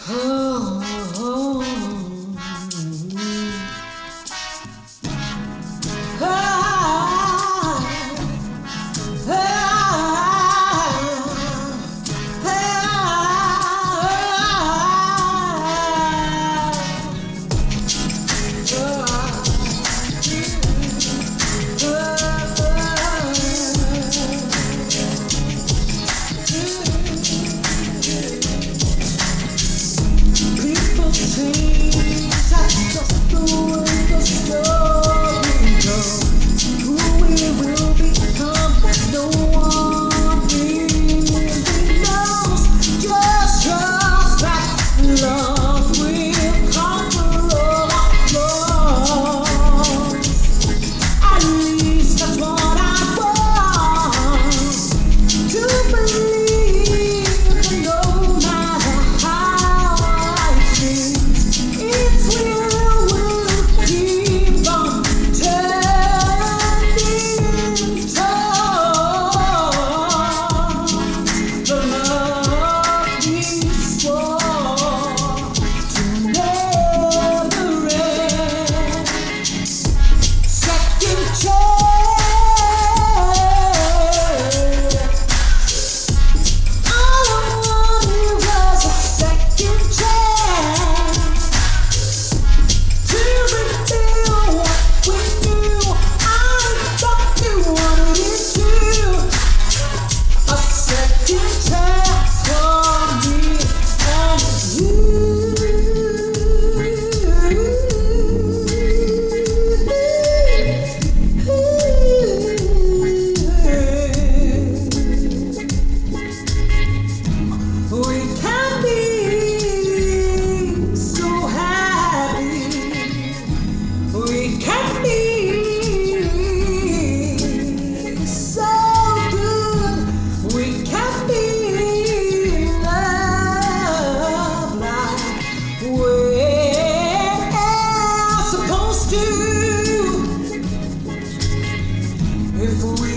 Oh, oh, people change, that's just the way the story goes. Who we will become, no one really knows. Just trust that love will conquer all our flaws. At least that's what I want to believe. No matter how life is, its will keep on turning towards the love we swore to never end. Second chance. All I wanted was a second chance to reveal what we knew. I thought you wanted it too. A second chance for me and you. We can be so happy. We can be so good. We can be in love like we're supposed to. If we